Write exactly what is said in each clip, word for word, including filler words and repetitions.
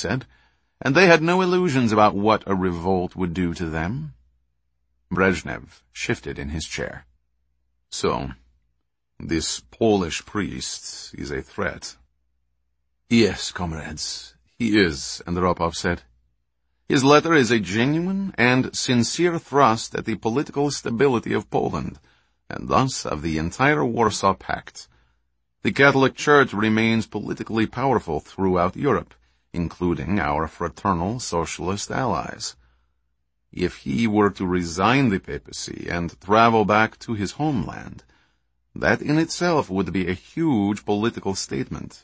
said, and they had no illusions about what a revolt would do to them. Brezhnev shifted in his chair. So, this Polish priest is a threat. Yes, comrades, he is, Andropov said. His letter is a genuine and sincere thrust at the political stability of Poland, and thus of the entire Warsaw Pact. The Catholic Church remains politically powerful throughout Europe, including our fraternal socialist allies. If he were to resign the papacy and travel back to his homeland, that in itself would be a huge political statement.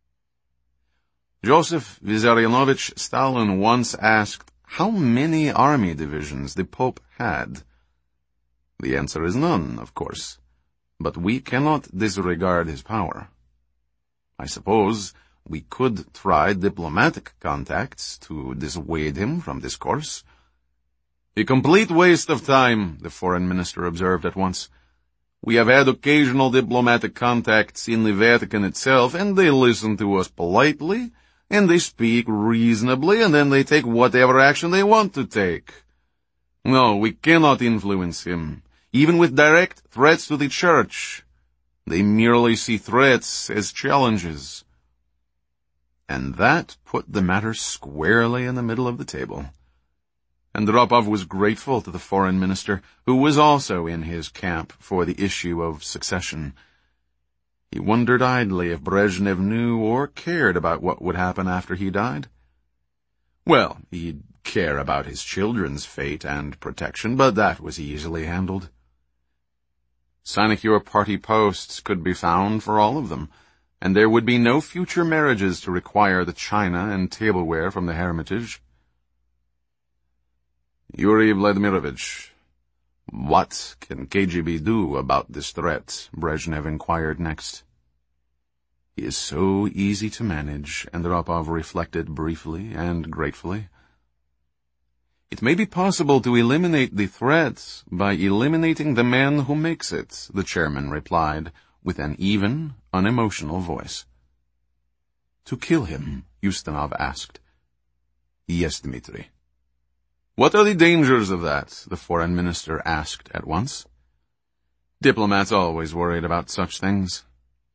Joseph Vissarionovich Stalin once asked how many army divisions the Pope had. The answer is none, of course, but we cannot disregard his power. I suppose we could try diplomatic contacts to dissuade him from this course. A complete waste of time, the foreign minister observed at once. We have had occasional diplomatic contacts in the Vatican itself, and they listen to us politely, and they speak reasonably, and then they take whatever action they want to take. No, we cannot influence him, even with direct threats to the Church. They merely see threats as challenges. And that put the matter squarely in the middle of the table. Andropov was grateful to the foreign minister, who was also in his camp for the issue of succession. He wondered idly if Brezhnev knew or cared about what would happen after he died. Well, he'd care about his children's fate and protection, but that was easily handled. Sinecure party posts could be found for all of them, and there would be no future marriages to require the china and tableware from the Hermitage. Yuri Vladimirovich, what can K G B do about this threat? Brezhnev inquired next. He is so easy to manage, Andropov reflected briefly and gratefully. It may be possible to eliminate the threat by eliminating the man who makes it, the chairman replied, with an even, unemotional voice. To kill him? Ustinov asked. Yes, Dmitri. What are the dangers of that? The foreign minister asked at once. Diplomats always worried about such things.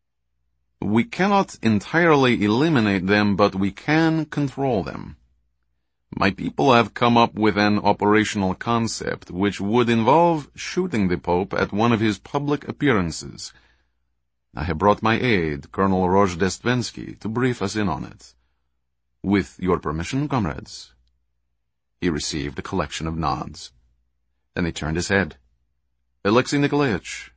We cannot entirely eliminate them, but we can control them. My people have come up with an operational concept which would involve shooting the Pope at one of his public appearances. I have brought my aide, Colonel Rozhdestvensky, to brief us in on it. With your permission, comrades. He received a collection of nods. Then he turned his head. Alexei Nikolaevich.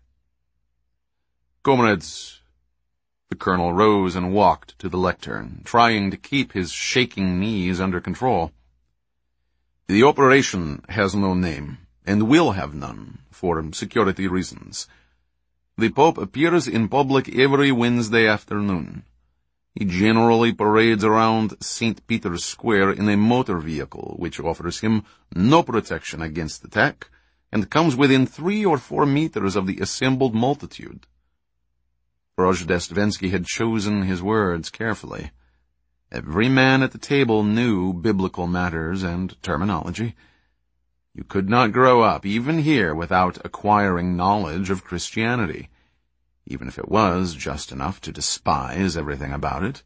Comrades. The colonel rose and walked to the lectern, trying to keep his shaking knees under control. The operation has no name, and will have none, for security reasons. The Pope appears in public every Wednesday afternoon. He generally parades around Saint Peter's Square in a motor vehicle, which offers him no protection against attack, and comes within three or four meters of the assembled multitude. Rozhdestvensky had chosen his words carefully. Every man at the table knew biblical matters and terminology. You could not grow up, even here, without acquiring knowledge of Christianity, even if it was just enough to despise everything about it.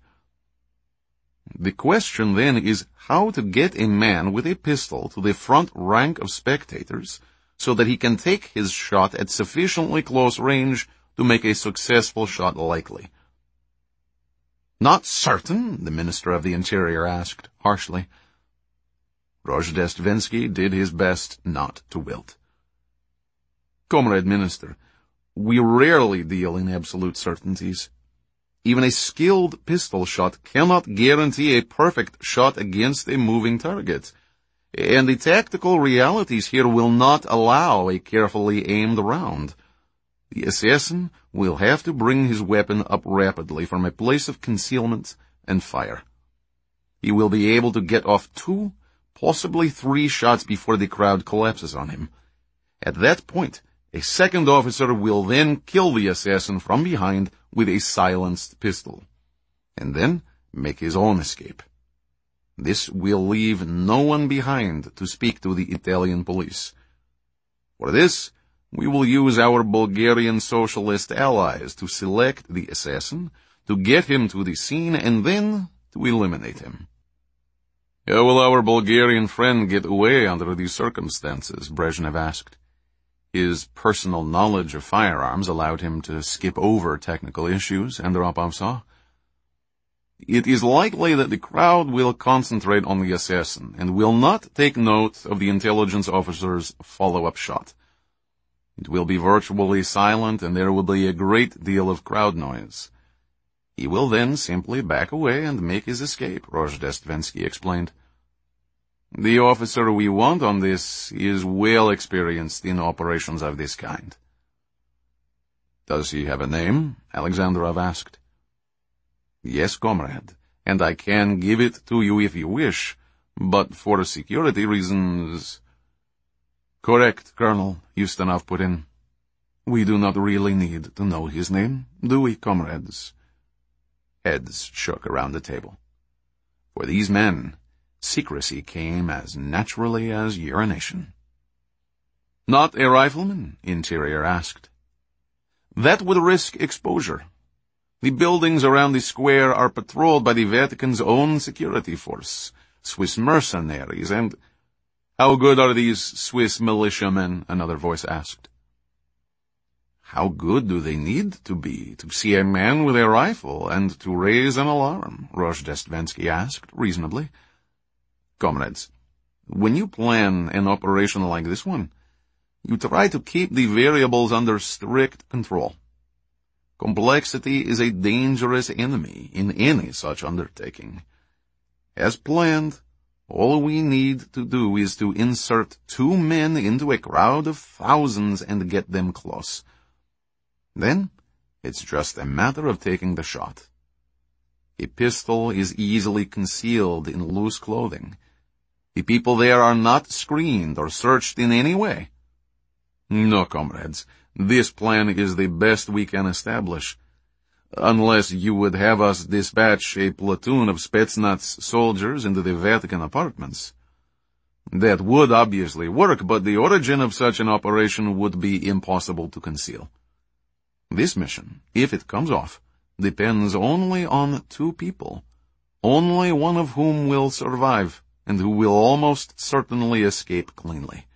The question then is how to get a man with a pistol to the front rank of spectators so that he can take his shot at sufficiently close range to make a successful shot likely. Not certain? The Minister of the Interior asked harshly. Rozhdestvensky did his best not to wilt. Comrade Minister, we rarely deal in absolute certainties. Even a skilled pistol shot cannot guarantee a perfect shot against a moving target, and the tactical realities here will not allow a carefully aimed round. The assassin will have to bring his weapon up rapidly from a place of concealment and fire. He will be able to get off two, possibly three shots before the crowd collapses on him. At that point, a second officer will then kill the assassin from behind with a silenced pistol, and then make his own escape. This will leave no one behind to speak to the Italian police. For this, we will use our Bulgarian socialist allies to select the assassin, to get him to the scene, and then to eliminate him. How will our Bulgarian friend get away under these circumstances? Brezhnev asked. His personal knowledge of firearms allowed him to skip over technical issues, Andropov saw. It is likely that the crowd will concentrate on the assassin and will not take note of the intelligence officer's follow-up shot. It will be virtually silent and there will be a great deal of crowd noise. He will then simply back away and make his escape, Rozhdestvensky explained. The officer we want on this is well experienced in operations of this kind. Does he have a name? Alexandrov asked. Yes, comrade, and I can give it to you if you wish, but for security reasons... Correct, Colonel, Ustinov put in. We do not really need to know his name, do we, comrades? Heads shook around the table. For these men, secrecy came as naturally as urination. Not a rifleman? Interior asked. That would risk exposure. The buildings around the square are patrolled by the Vatican's own security force, Swiss mercenaries, and... How good are these Swiss militiamen? Another voice asked. How good do they need to be to see a man with a rifle and to raise an alarm? Rozhdestvensky asked, reasonably. Comrades, when you plan an operation like this one, you try to keep the variables under strict control. Complexity is a dangerous enemy in any such undertaking. As planned, all we need to do is to insert two men into a crowd of thousands and get them close. Then, it's just a matter of taking the shot. A pistol is easily concealed in loose clothing. The people there are not screened or searched in any way. No, comrades, this plan is the best we can establish. Unless you would have us dispatch a platoon of Spetsnaz soldiers into the Vatican apartments. That would obviously work, but the origin of such an operation would be impossible to conceal. This mission, if it comes off, depends only on two people, only one of whom will survive, and who will almost certainly escape cleanly.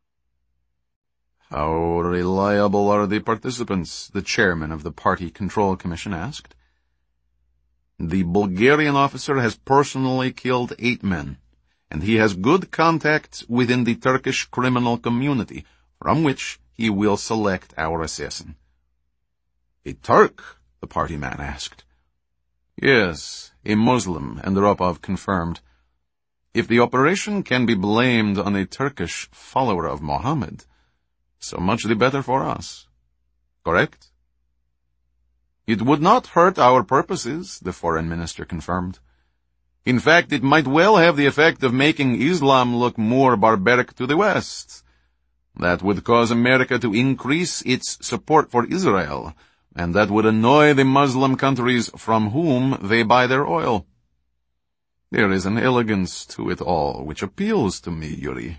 How reliable are the participants? The chairman of the Party Control Commission asked. The Bulgarian officer has personally killed eight men, and he has good contacts within the Turkish criminal community, from which he will select our assassin. A Turk? The party man asked. Yes, a Muslim, Andropov confirmed. If the operation can be blamed on a Turkish follower of Mohammed, so much the better for us. Correct? It would not hurt our purposes, the foreign minister confirmed. In fact, it might well have the effect of making Islam look more barbaric to the West. That would cause America to increase its support for Israel, and that would annoy the Muslim countries from whom they buy their oil. There is an elegance to it all which appeals to me, Yuri.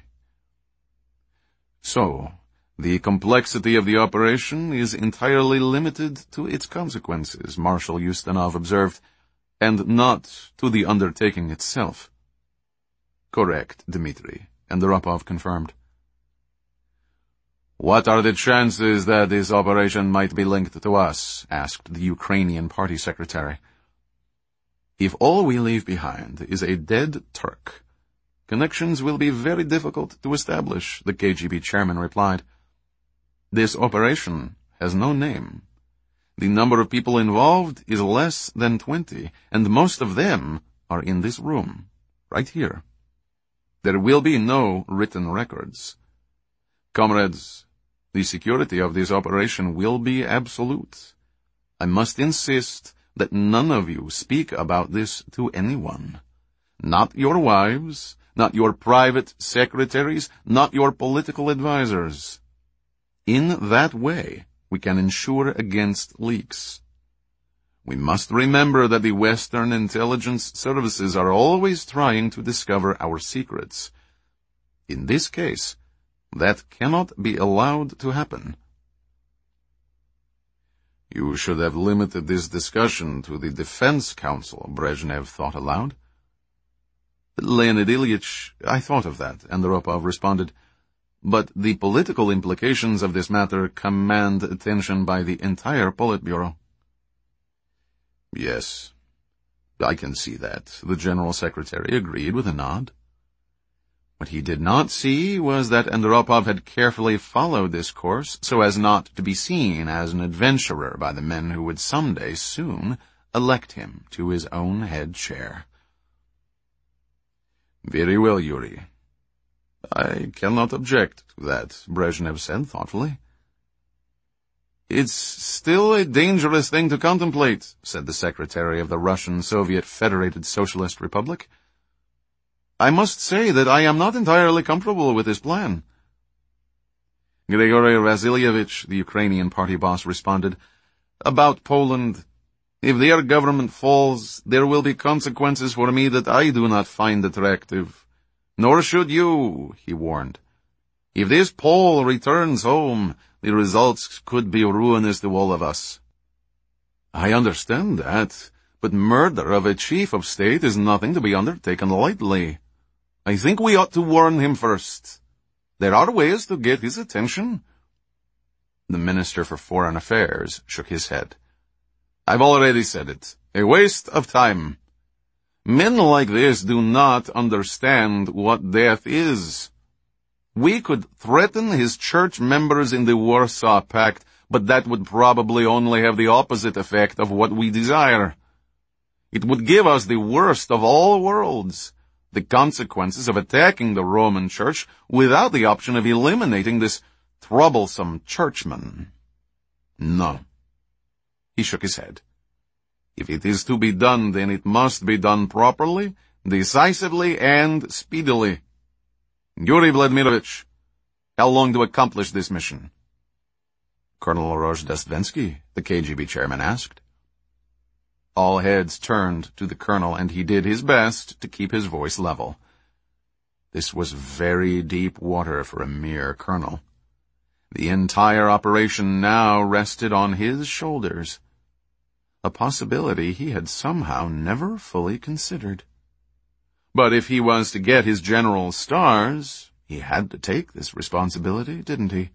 So, the complexity of the operation is entirely limited to its consequences, Marshal Ustinov observed, and not to the undertaking itself. Correct, Dmitri, Andropov confirmed. What are the chances that this operation might be linked to us? Asked the Ukrainian party secretary. If all we leave behind is a dead Turk, connections will be very difficult to establish, the K G B chairman replied. This operation has no name. The number of people involved is less than twenty, and most of them are in this room, right here. There will be no written records. Comrades, the security of this operation will be absolute. I must insist that none of you speak about this to anyone. Not your wives, not your private secretaries, not your political advisors. In that way, we can ensure against leaks. We must remember that the Western intelligence services are always trying to discover our secrets. In this case, that cannot be allowed to happen. You should have limited this discussion to the Defense Council, Brezhnev thought aloud. Leonid Ilyich, I thought of that, Andropov responded. But the political implications of this matter command attention by the entire Politburo. Yes, I can see that, the General Secretary agreed with a nod. What he did not see was that Andropov had carefully followed this course so as not to be seen as an adventurer by the men who would someday soon elect him to his own head chair. Very well, Yuri. I cannot object to that, Brezhnev said thoughtfully. It's still a dangerous thing to contemplate, said the Secretary of the Russian Soviet Federated Socialist Republic. I must say that I am not entirely comfortable with this plan. Grigory Vasilyevich, the Ukrainian party boss, responded, About Poland, if their government falls, there will be consequences for me that I do not find attractive. Nor should you, he warned. If this Pole returns home, the results could be ruinous to all of us. I understand that, but murder of a chief of state is nothing to be undertaken lightly. I think we ought to warn him first. There are ways to get his attention. The Minister for Foreign Affairs shook his head. I've already said it. A waste of time. Men like this do not understand what death is. We could threaten his church members in the Warsaw Pact, but that would probably only have the opposite effect of what we desire. It would give us the worst of all worlds, the consequences of attacking the Roman Church without the option of eliminating this troublesome churchman. No. He shook his head. If it is to be done, then it must be done properly, decisively, and speedily. Yuri Vladimirovich, how long to accomplish this mission? Colonel Rozhdestvensky, the K G B chairman asked. All heads turned to the colonel, and he did his best to keep his voice level. This was very deep water for a mere colonel. The entire operation now rested on his shoulders, a possibility he had somehow never fully considered. But if he was to get his general's stars, he had to take this responsibility, didn't he?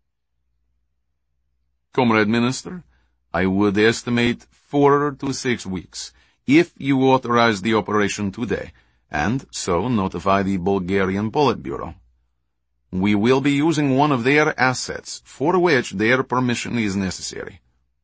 Comrade Minister, I would estimate four to six weeks, if you authorize the operation today, and so notify the Bulgarian Politburo. We will be using one of their assets, for which their permission is necessary.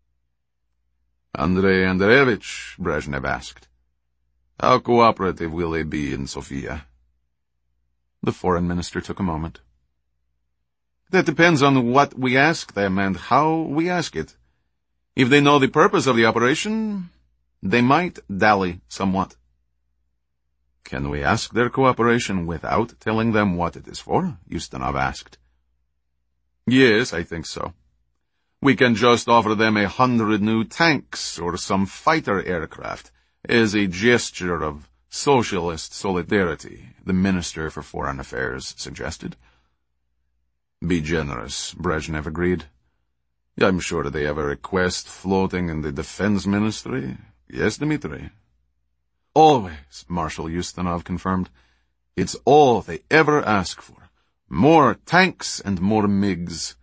Andrei Andreevich, Brezhnev asked, how cooperative will they be in Sofia? The foreign minister took a moment. That depends on what we ask them and how we ask it. If they know the purpose of the operation, they might dally somewhat. Can we ask their cooperation without telling them what it is for? Ustinov asked. Yes, I think so. We can just offer them a hundred new tanks or some fighter aircraft as a gesture of socialist solidarity, the Minister for Foreign Affairs suggested. Be generous, Brezhnev agreed. I'm sure they have a request floating in the Defense Ministry. Yes, Dmitri? Always, Marshal Ustinov confirmed. It's all they ever ask for. More tanks and more MiGs.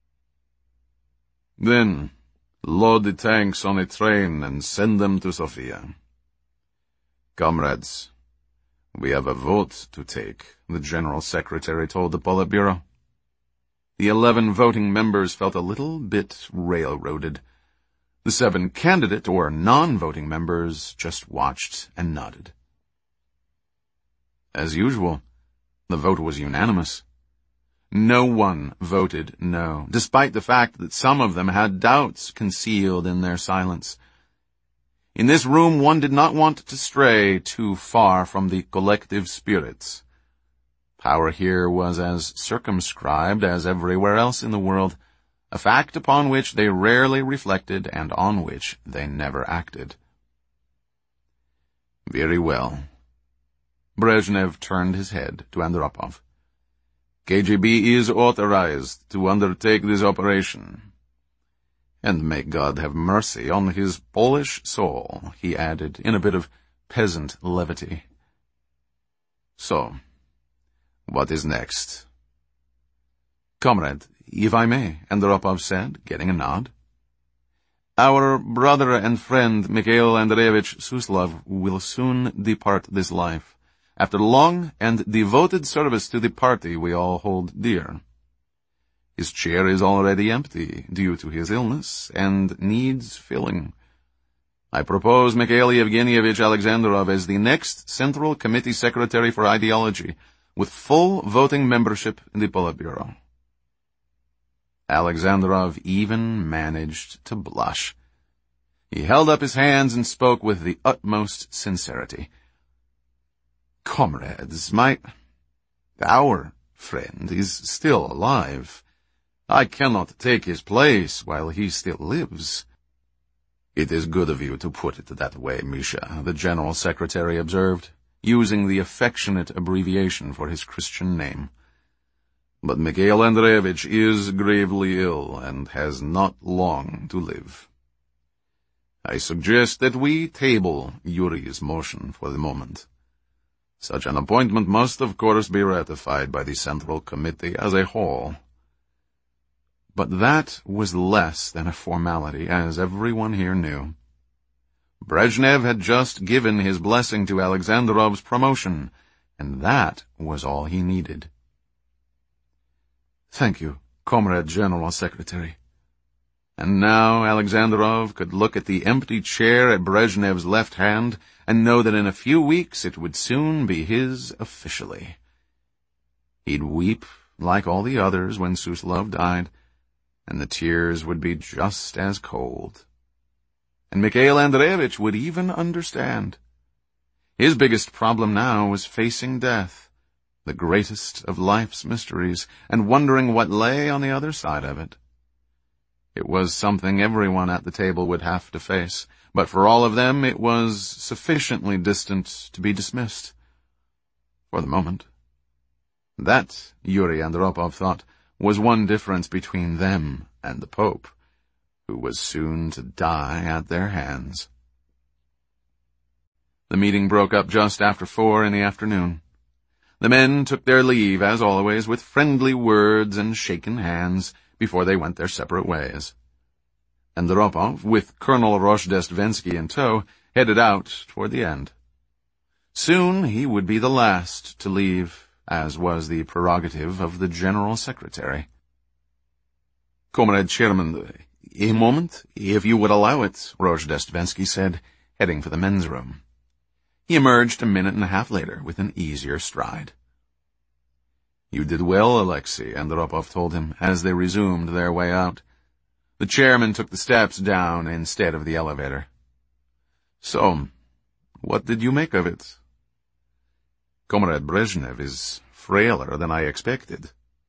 Then, load the tanks on a train and send them to Sofia. Comrades, we have a vote to take, the General Secretary told the Politburo. The eleven voting members felt a little bit railroaded. The seven candidate or non-voting members just watched and nodded. As usual, the vote was unanimous. No one voted no, despite the fact that some of them had doubts concealed in their silence. In this room, one did not want to stray too far from the collective spirits. Power here was as circumscribed as everywhere else in the world, a fact upon which they rarely reflected and on which they never acted. Very well. Brezhnev turned his head to Andropov. K G B is authorized to undertake this operation. And may God have mercy on his Polish soul, he added in a bit of peasant levity. So, what is next? Comrade, if I may, Andropov said, getting a nod. Our brother and friend Mikhail Andreevich Suslov will soon depart this life, after long and devoted service to the party we all hold dear. His chair is already empty due to his illness and needs filling. I propose Mikhail Yevgenyevich Alexandrov as the next Central Committee Secretary for Ideology, with full voting membership in the Politburo. Alexandrov even managed to blush. He held up his hands and spoke with the utmost sincerity. Comrades, my... our friend is still alive. I cannot take his place while he still lives. It is good of you to put it that way, Misha, the General Secretary observed, using the affectionate abbreviation for his Christian name. But Mikhail Andreevich is gravely ill and has not long to live. I suggest that we table Yuri's motion for the moment. Such an appointment must, of course, be ratified by the Central Committee as a whole. But that was less than a formality, as everyone here knew. Brezhnev had just given his blessing to Alexandrov's promotion, and that was all he needed. Thank you, Comrade General Secretary. And now Alexandrov could look at the empty chair at Brezhnev's left hand and know that in a few weeks it would soon be his officially. He'd weep like all the others when Suslov died, and the tears would be just as cold. And Mikhail Andreevich would even understand. His biggest problem now was facing death, the greatest of life's mysteries, and wondering what lay on the other side of it. It was something everyone at the table would have to face, but for all of them it was sufficiently distant to be dismissed. For the moment. That, Yuri Andropov thought, was one difference between them and the Pope, who was soon to die at their hands. The meeting broke up just after four in the afternoon. The men took their leave, as always, with friendly words and shaken hands before they went their separate ways. Andropov, with Colonel Rozhdestvensky in tow, headed out toward the end. Soon he would be the last to leave, as was the prerogative of the General Secretary. Comrade Chairman, a moment, if you would allow it, Rozhdestvensky said, heading for the men's room. He emerged a minute and a half later with an easier stride. You did well, Alexei, Andropov told him, as they resumed their way out. The chairman took the steps down instead of the elevator. So, what did you make of it? Comrade Brezhnev is frailer than I expected.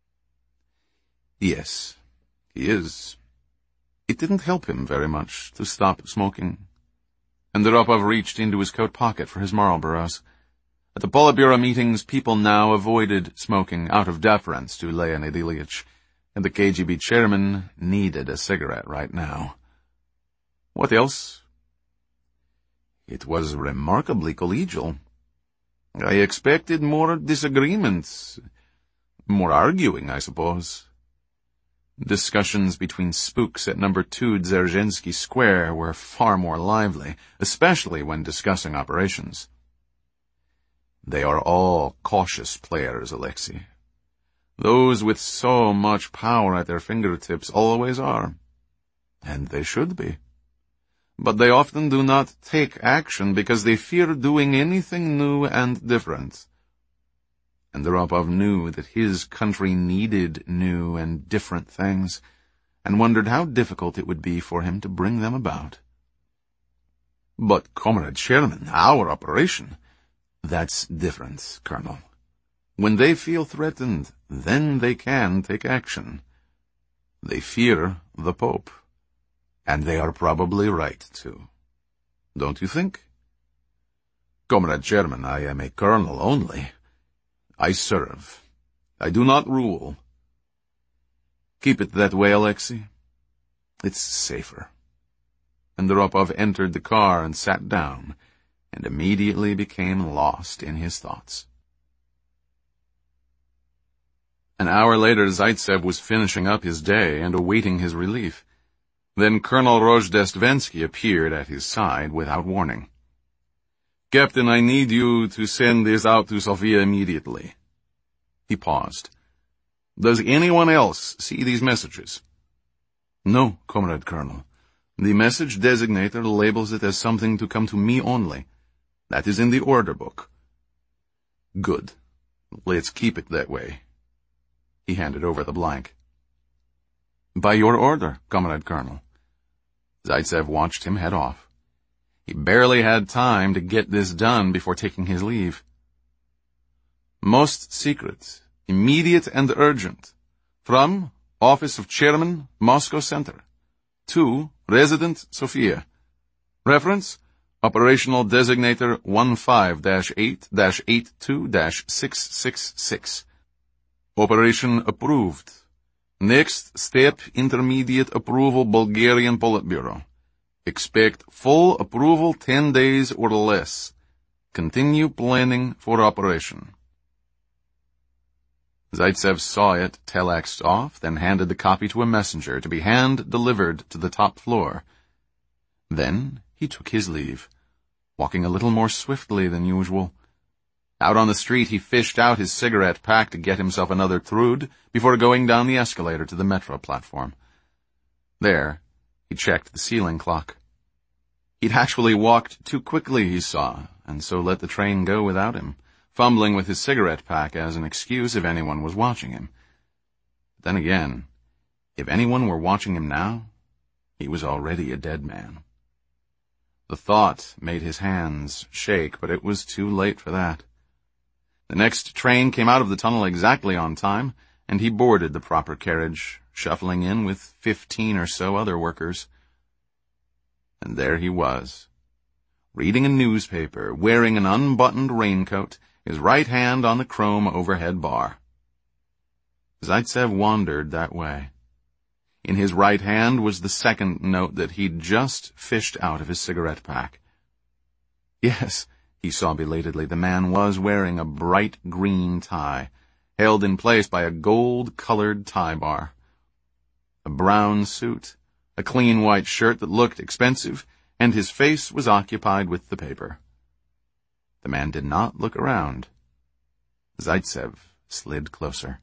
Yes, he is. It didn't help him very much to stop smoking. Andropov reached into his coat pocket for his Marlboros. At the Politburo meetings, people now avoided smoking out of deference to Leonid Ilyich, and the K G B chairman needed a cigarette right now. What else? It was remarkably collegial. I expected more disagreements, more arguing, I suppose. Discussions between spooks at number two Dzerzhinsky Square were far more lively, especially when discussing operations. They are all cautious players, Alexei. Those with so much power at their fingertips always are. And they should be. But they often do not take action because they fear doing anything new and different. Andropov knew that his country needed new and different things, and wondered how difficult it would be for him to bring them about. But, Comrade Chairman, our operation... That's different, Colonel. When they feel threatened, then they can take action. They fear the Pope. And they are probably right, too. Don't you think? Comrade Chairman, I am a colonel only. I serve. I do not rule. Keep it that way, Alexei. It's safer. Andropov entered the car and sat down, and immediately became lost in his thoughts. An hour later, Zaitsev was finishing up his day and awaiting his relief. Then Colonel Rozhdestvensky appeared at his side without warning. Captain, I need you to send this out to Sofia immediately. He paused. Does anyone else see these messages? No, Comrade Colonel. The message designator labels it as something to come to me only. That is in the order book. Good. Let's keep it that way. He handed over the blank. By your order, Comrade Colonel. Zaitsev watched him head off. He barely had time to get this done before taking his leave. Most secret, immediate and urgent. From Office of Chairman, Moscow Center. To Resident Sofia. Reference, Operational Designator one five dash eight dash eighty-two dash six six six. Operation approved. Next step, intermediate approval Bulgarian Politburo. Expect full approval ten days or less. Continue planning for operation. Zaitsev saw it telexed off, then handed the copy to a messenger to be hand-delivered to the top floor. Then he took his leave, walking a little more swiftly than usual. Out on the street, he fished out his cigarette pack to get himself another Trud before going down the escalator to the metro platform. There, he checked the ceiling clock. He'd actually walked too quickly, he saw, and so let the train go without him, fumbling with his cigarette pack as an excuse if anyone was watching him. But then again, if anyone were watching him now, he was already a dead man. The thought made his hands shake, but it was too late for that. The next train came out of the tunnel exactly on time, and he boarded the proper carriage, shuffling in with fifteen or so other workers. And there he was, reading a newspaper, wearing an unbuttoned raincoat, his right hand on the chrome overhead bar. Zaitsev wandered that way. In his right hand was the second note that he'd just fished out of his cigarette pack. Yes, he saw belatedly, the man was wearing a bright green tie, held in place by a gold-colored tie bar. A brown suit, a clean white shirt that looked expensive, and his face was occupied with the paper. The man did not look around. Zaitsev slid closer.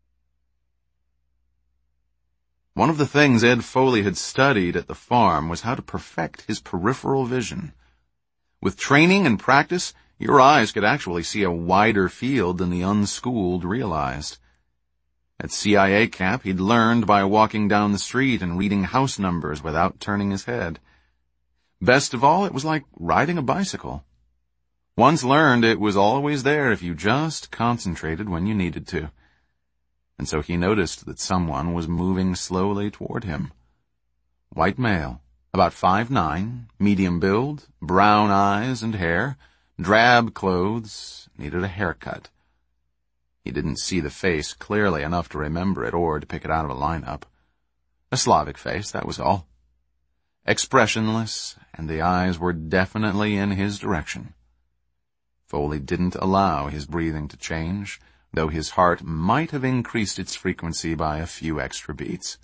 One of the things Ed Foley had studied at the farm was how to perfect his peripheral vision. With training and practice, your eyes could actually see a wider field than the unschooled realized. At C I A camp, he'd learned by walking down the street and reading house numbers without turning his head. Best of all, it was like riding a bicycle. Once learned, it was always there if you just concentrated when you needed to. And so he noticed that someone was moving slowly toward him. White male, about five nine, medium build, brown eyes and hair, drab clothes, needed a haircut. He didn't see the face clearly enough to remember it or to pick it out of a lineup. A Slavic face, that was all. Expressionless, and the eyes were definitely in his direction. Foley didn't allow his breathing to change, though his heart might have increased its frequency by a few extra beats.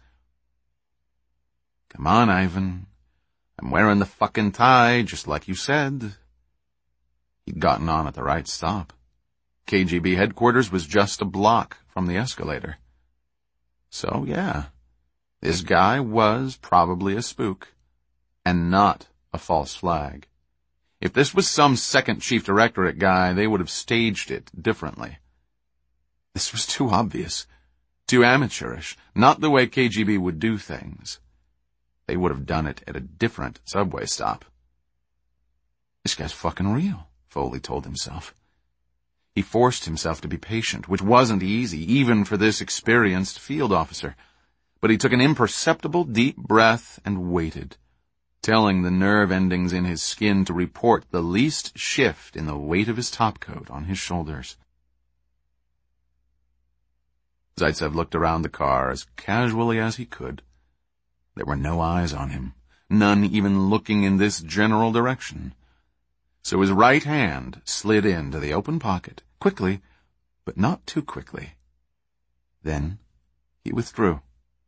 Come on, Ivan. I'm wearing the fucking tie, just like you said. He'd gotten on at the right stop. K G B headquarters was just a block from the escalator. So, yeah, this guy was probably a spook, and not a false flag. If this was some second chief directorate guy, they would have staged it differently. This was too obvious, too amateurish, not the way K G B would do things. They would have done it at a different subway stop. This guy's fucking real, Foley told himself. He forced himself to be patient, which wasn't easy, even for this experienced field officer. but he took an imperceptible deep breath and waited, telling the nerve endings in his skin to report the least shift in the weight of his topcoat on his shoulders. Zaitsev looked around the car as casually as he could. There were no eyes on him, none even looking in this general direction. So his right hand slid into the open pocket, quickly, but not too quickly. Then he withdrew.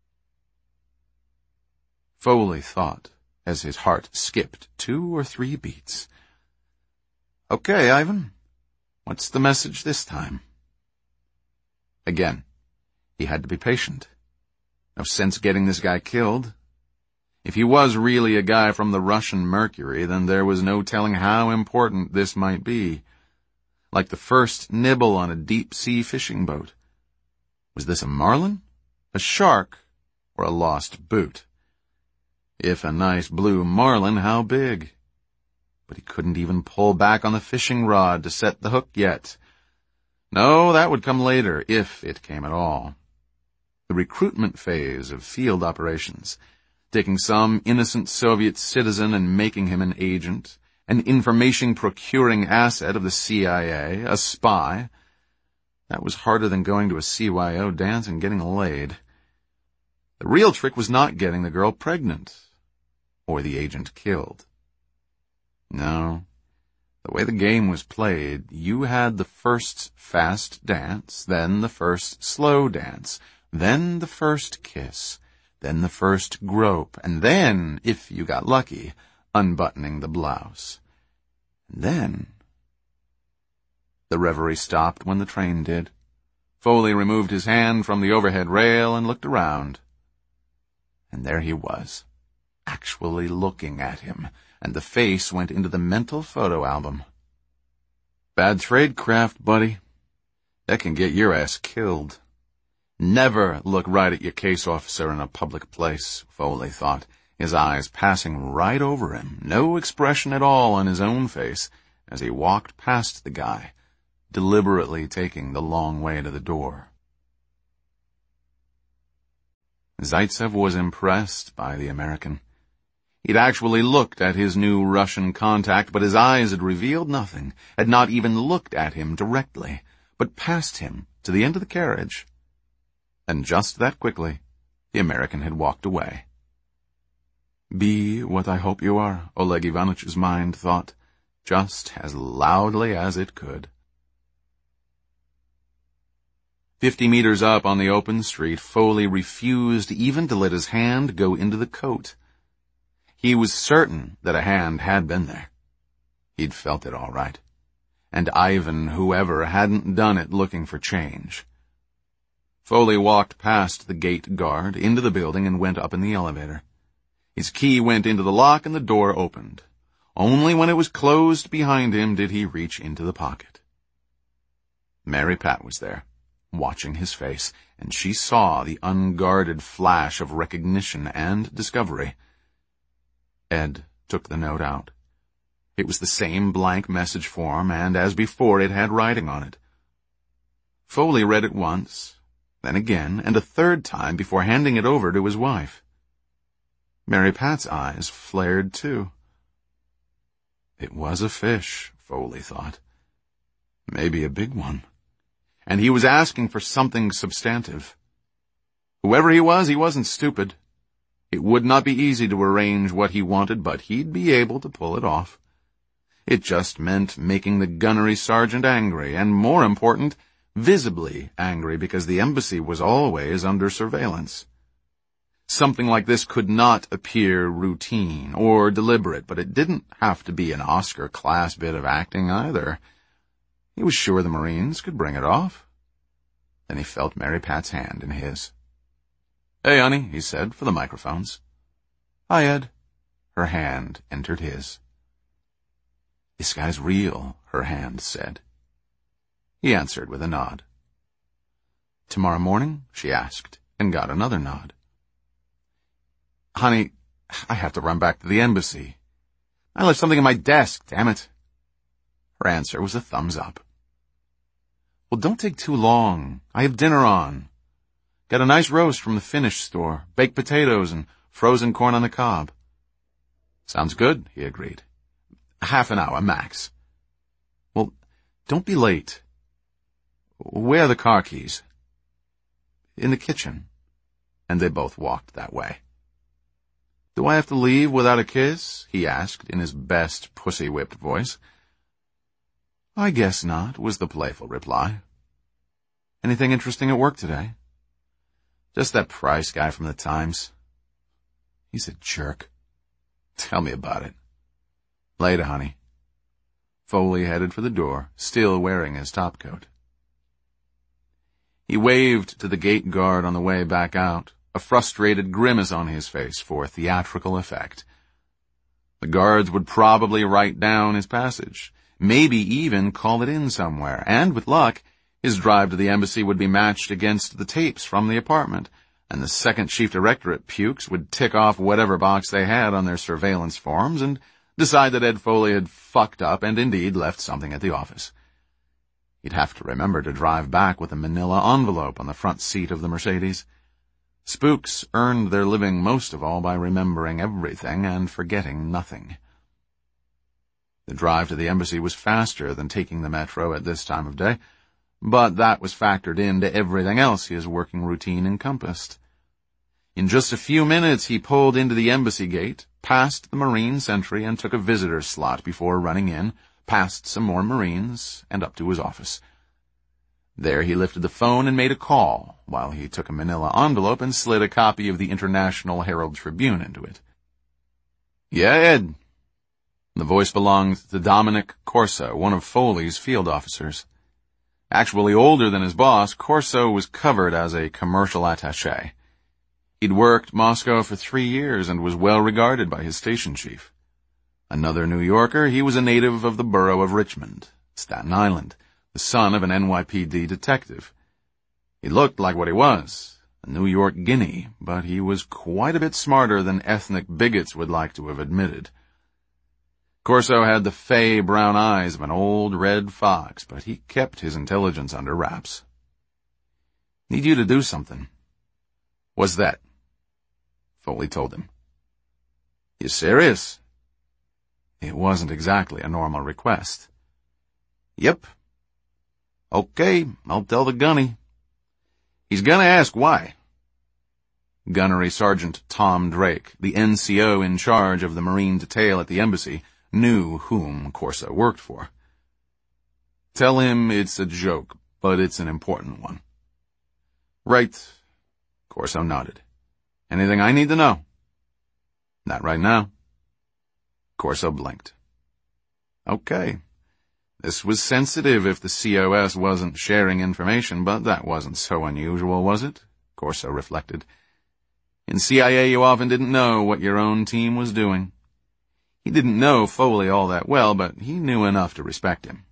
Foley thought, as his heart skipped two or three beats. "Okay, Ivan, what's the message this time?" Again, he had to be patient. No sense getting this guy killed. If he was really a guy from the Russian Mercury, then there was no telling how important this might be. Like the first nibble on a deep-sea fishing boat. Was this a marlin, a shark, or a lost boot? If a nice blue marlin, how big? But he couldn't even pull back on the fishing rod to set the hook yet. No, that would come later, if it came at all. The recruitment phase of field operations, taking some innocent Soviet citizen and making him an agent, an information-procuring asset of the C I A, a spy. That was harder than going to a C Y O dance and getting laid. The real trick was not getting the girl pregnant, or the agent killed. No, the way the game was played, you had the first fast dance, then the first slow dance, then the first kiss, then the first grope, and then, if you got lucky, unbuttoning the blouse. And then... The reverie stopped when the train did. Foley removed his hand from the overhead rail and looked around. And there he was, actually looking at him, and the face went into the mental photo album. Bad tradecraft, buddy. That can get your ass killed. Never look right at your case officer in a public place, Foley thought, his eyes passing right over him, no expression at all on his own face, as he walked past the guy, deliberately taking the long way to the door. Zaitsev was impressed by the American. He'd actually looked at his new Russian contact, but his eyes had revealed nothing, had not even looked at him directly, but passed him to the end of the carriage. And just that quickly, the American had walked away. Be what I hope you are, Oleg Ivanitch's mind thought, just as loudly as it could. Fifty meters up on the open street, Foley refused even to let his hand go into the coat. He was certain that a hand had been there. He'd felt it all right. And Ivan, whoever, hadn't done it looking for change. Foley walked past the gate guard, into the building, and went up in the elevator. His key went into the lock and the door opened. Only when it was closed behind him did he reach into the pocket. Mary Pat was there, watching his face, and she saw the unguarded flash of recognition and discovery. Ed took the note out. It was the same blank message form, and as before it had writing on it. Foley read it once, then again, and a third time before handing it over to his wife. Mary Pat's eyes flared too. It was a fish, Foley thought. Maybe a big one. And he was asking for something substantive. Whoever he was, he wasn't stupid. It would not be easy to arrange what he wanted, but he'd be able to pull it off. It just meant making the gunnery sergeant angry, and more important, visibly angry, because the embassy was always under surveillance. Something like this could not appear routine or deliberate, but it didn't have to be an Oscar-class bit of acting either. He was sure the Marines could bring it off. Then he felt Mary Pat's hand in his. "Hey, honey," he said, for the microphones. "Hi, Ed." Her hand entered his. "This guy's real," her hand said. He answered with a nod. "Tomorrow morning?" she asked, and got another nod. "Honey, I have to run back to the embassy. I left something in my desk, damn it." Her answer was a thumbs up. "Well, don't take too long. I have dinner on. Get a nice roast from the Finnish store, baked potatoes and frozen corn on the cob. Sounds good, he agreed. Half an hour, max. Well, don't be late. Where are the car keys? In the kitchen. And they both walked that way. Do I have to leave without a kiss? He asked in his best pussy-whipped voice. I guess not, was the playful reply. Anything interesting at work today? Just that Price guy from the Times. He's a jerk. Tell me about it. Later, honey. Foley headed for the door, still wearing his topcoat. He waved to the gate guard on the way back out, a frustrated grimace on his face for theatrical effect. The guards would probably write down his passage, maybe even call it in somewhere, and with luck, his drive to the embassy would be matched against the tapes from the apartment, and the second chief director at Pukes would tick off whatever box they had on their surveillance forms and decide that Ed Foley had fucked up and indeed left something at the office. He'd have to remember to drive back with a manila envelope on the front seat of the Mercedes. Spooks earned their living most of all by remembering everything and forgetting nothing. The drive to the embassy was faster than taking the metro at this time of day, but that was factored into everything else his working routine encompassed. In just a few minutes he pulled into the embassy gate, passed the Marine sentry and took a visitor's slot before running in, past some more Marines, and up to his office. There he lifted the phone and made a call, while he took a manila envelope and slid a copy of the International Herald Tribune into it. Yeah, Ed. The voice belonged to Dominic Corso, one of Foley's field officers. Actually older than his boss, Corso was covered as a commercial attaché. He'd worked Moscow for three years and was well regarded by his station chief. Another New Yorker, he was a native of the borough of Richmond, Staten Island, the son of an N Y P D detective. He looked like what he was, a New York guinea, but he was quite a bit smarter than ethnic bigots would like to have admitted. Corso had the fey brown eyes of an old red fox, but he kept his intelligence under wraps. Need you to do something. What's that? Foley told him. You serious? It wasn't exactly a normal request. Yep. Okay, I'll tell the gunny. He's gonna ask why. Gunnery Sergeant Tom Drake, the N C O in charge of the Marine detail at the embassy, knew whom Corso worked for. Tell him it's a joke, but it's an important one. Right. Corso nodded. Anything I need to know? Not right now. Corso blinked. Okay. This was sensitive if the C O S wasn't sharing information, but that wasn't so unusual, was it? Corso reflected. In C I A you often didn't know what your own team was doing. He didn't know Foley all that well, but he knew enough to respect him.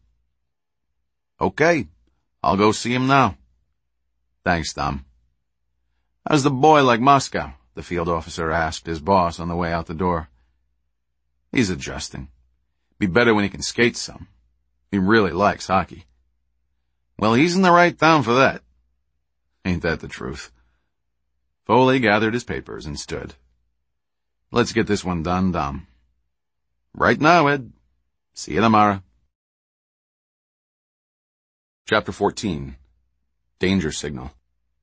Okay, I'll go see him now. Thanks, Tom. How's the boy like Moscow? The field officer asked his boss on the way out the door. He's adjusting. Be better when he can skate some. He really likes hockey. Well, he's in the right town for that. Ain't that the truth? Foley gathered his papers and stood. Let's get this one done, Dom. Right now, Ed. See you tomorrow. Chapter fourteen. Danger Signal.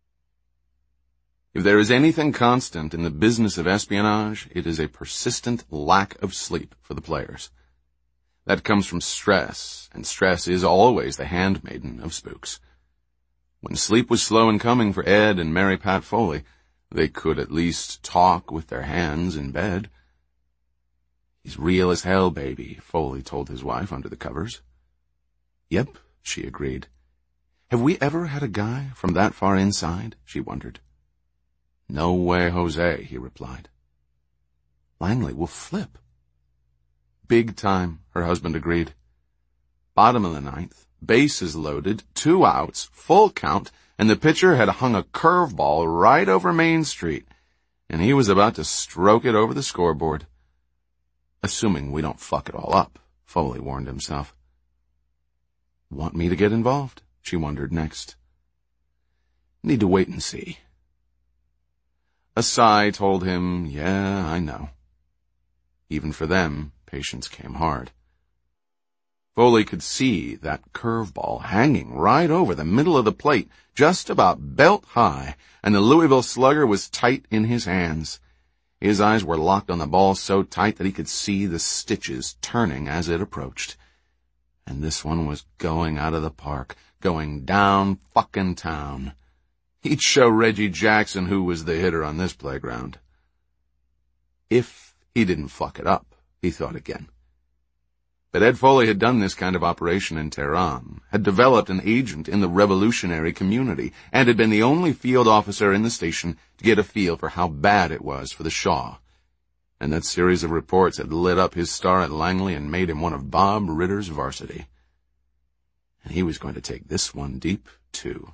If there is anything constant in the business of espionage, it is a persistent lack of sleep for the players. That comes from stress, and stress is always the handmaiden of spooks. When sleep was slow in coming for Ed and Mary Pat Foley, they could at least talk with their hands in bed. He's real as hell, baby, Foley told his wife under the covers. Yep, she agreed. Have we ever had a guy from that far inside? She wondered. No way, Jose, he replied. Langley will flip. Big time, her husband agreed. Bottom of the ninth, bases loaded, two outs, full count, and the pitcher had hung a curveball right over Main Street, and he was about to stroke it over the scoreboard. Assuming we don't fuck it all up, Foley warned himself. Want me to get involved? She wondered next. Need to wait and see. A sigh told him, yeah, I know. Even for them, patience came hard. Foley could see that curveball hanging right over the middle of the plate, just about belt high, and the Louisville Slugger was tight in his hands. His eyes were locked on the ball so tight that he could see the stitches turning as it approached. And this one was going out of the park, going down fucking town. He'd show Reggie Jackson who was the hitter on this playground. If he didn't fuck it up, he thought again. But Ed Foley had done this kind of operation in Tehran, had developed an agent in the revolutionary community, and had been the only field officer in the station to get a feel for how bad it was for the Shah. And that series of reports had lit up his star at Langley and made him one of Bob Ritter's varsity. And he was going to take this one deep, too.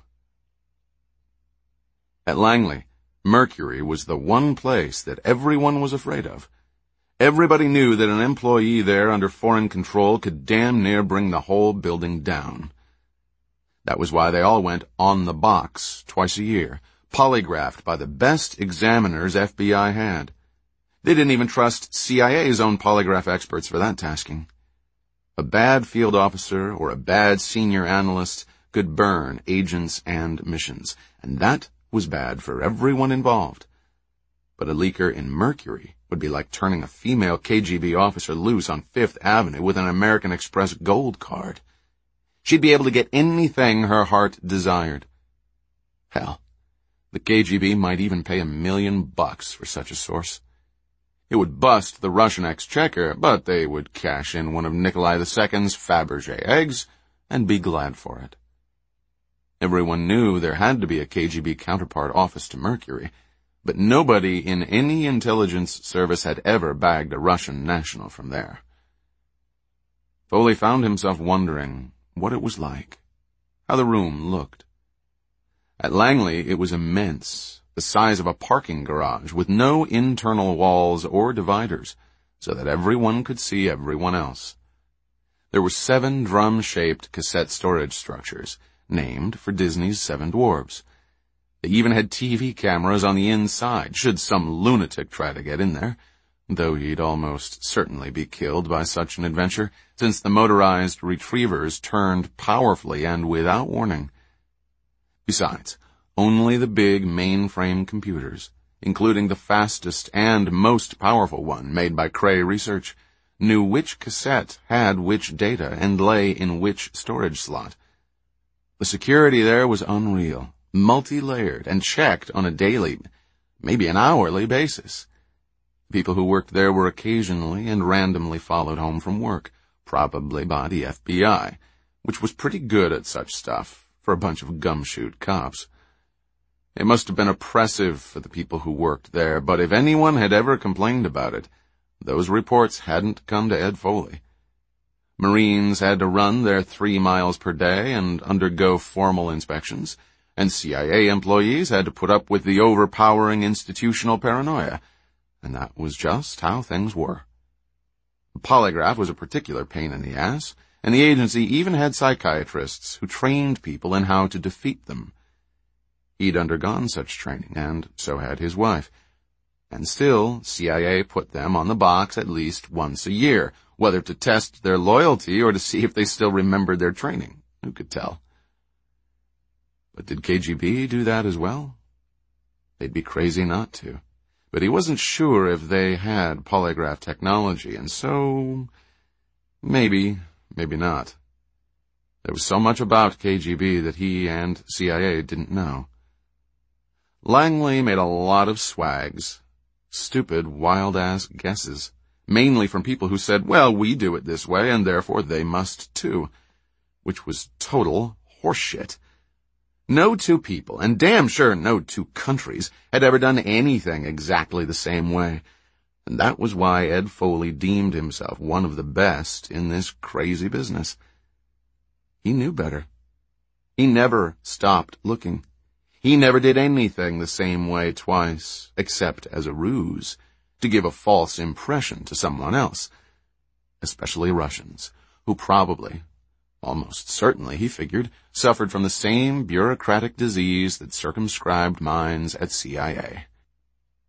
At Langley, Mercury was the one place that everyone was afraid of. Everybody knew that an employee there under foreign control could damn near bring the whole building down. That was why they all went on the box twice a year, polygraphed by the best examiners F B I had. They didn't even trust C I A's own polygraph experts for that tasking. A bad field officer or a bad senior analyst could burn agents and missions, and that was bad for everyone involved. But a leaker in Mercury would be like turning a female K G B officer loose on Fifth Avenue with an American Express gold card. She'd be able to get anything her heart desired. Hell, the K G B might even pay a million bucks for such a source. It would bust the Russian exchequer, but they would cash in one of Nikolai the Second's Fabergé eggs and be glad for it. Everyone knew there had to be a K G B counterpart office to Mercury, but nobody in any intelligence service had ever bagged a Russian national from there. Foley found himself wondering what it was like, how the room looked. At Langley, it was immense, the size of a parking garage, with no internal walls or dividers, so that everyone could see everyone else. There were seven drum-shaped cassette storage structures, named for Disney's Seven Dwarfs. They even had T V cameras on the inside, should some lunatic try to get in there, though he'd almost certainly be killed by such an adventure, since the motorized retrievers turned powerfully and without warning. Besides, only the big mainframe computers, including the fastest and most powerful one made by Cray Research, knew which cassette had which data and lay in which storage slot. The security there was unreal, multi-layered, and checked on a daily, maybe an hourly basis. People who worked there were occasionally and randomly followed home from work, probably by the F B I, which was pretty good at such stuff for a bunch of gumshoe cops. It must have been oppressive for the people who worked there, but if anyone had ever complained about it, those reports hadn't come to Ed Foley. Marines had to run their three miles per day and undergo formal inspections, and C I A employees had to put up with the overpowering institutional paranoia, and that was just how things were. The polygraph was a particular pain in the ass, and the agency even had psychiatrists who trained people in how to defeat them. He'd undergone such training, and so had his wife. And still, C I A put them on the box at least once a year, whether to test their loyalty or to see if they still remembered their training. Who could tell? But did K G B do that as well? They'd be crazy not to. But he wasn't sure if they had polygraph technology, and so maybe, maybe not. There was so much about K G B that he and C I A didn't know. Langley made a lot of swags, stupid, wild-ass guesses, mainly from people who said, well, we do it this way, and therefore they must too, which was total horseshit. No two people, and damn sure no two countries, had ever done anything exactly the same way, and that was why Ed Foley deemed himself one of the best in this crazy business. He knew better. He never stopped looking. He never did anything the same way twice, except as a ruse, to give a false impression to someone else, especially Russians, who probably, almost certainly, he figured, suffered from the same bureaucratic disease that circumscribed minds at C I A.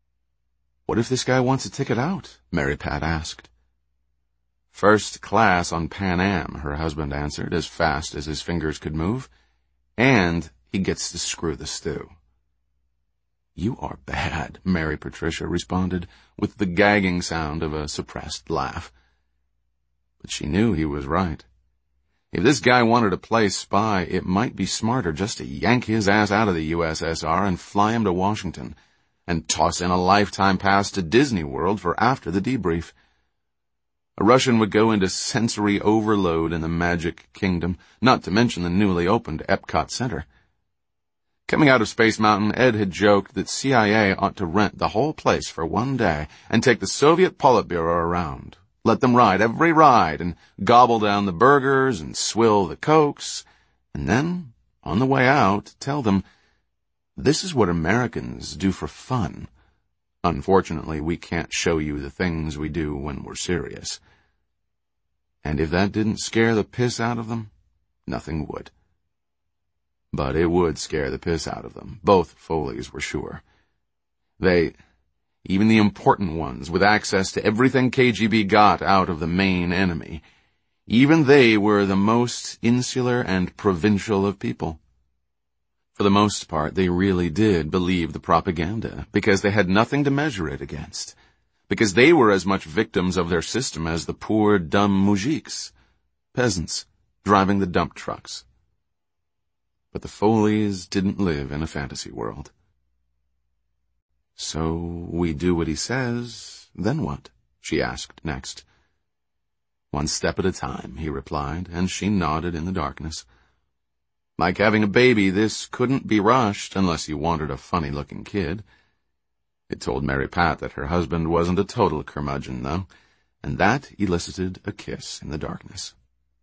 What if this guy wants a ticket out? Mary Pat asked. First class on Pan Am, her husband answered as fast as his fingers could move. And he gets to screw the stew. You are bad, Mary Patricia responded, with the gagging sound of a suppressed laugh. But she knew he was right. If this guy wanted to play spy, it might be smarter just to yank his ass out of the U S S R and fly him to Washington, and toss in a lifetime pass to Disney World for after the debrief. A Russian would go into sensory overload in the Magic Kingdom, not to mention the newly opened Epcot Center. Coming out of Space Mountain, Ed had joked that C I A ought to rent the whole place for one day and take the Soviet Politburo around. Let them ride every ride and gobble down the burgers and swill the cokes, and then, on the way out, tell them, this is what Americans do for fun. Unfortunately, we can't show you the things we do when we're serious. And if that didn't scare the piss out of them, nothing would. But it would scare the piss out of them. Both Foleys were sure. They, even the important ones with access to everything K G B got out of the main enemy, even they were the most insular and provincial of people. For the most part, they really did believe the propaganda, because they had nothing to measure it against, because they were as much victims of their system as the poor, dumb moujiks, peasants, driving the dump trucks. But the Foleys didn't live in a fantasy world. So we do what he says, then what? She asked next. One step at a time, he replied, and she nodded in the darkness. Like having a baby, this couldn't be rushed unless you wanted a funny-looking kid. It told Mary Pat that her husband wasn't a total curmudgeon, though, and that elicited a kiss in the darkness.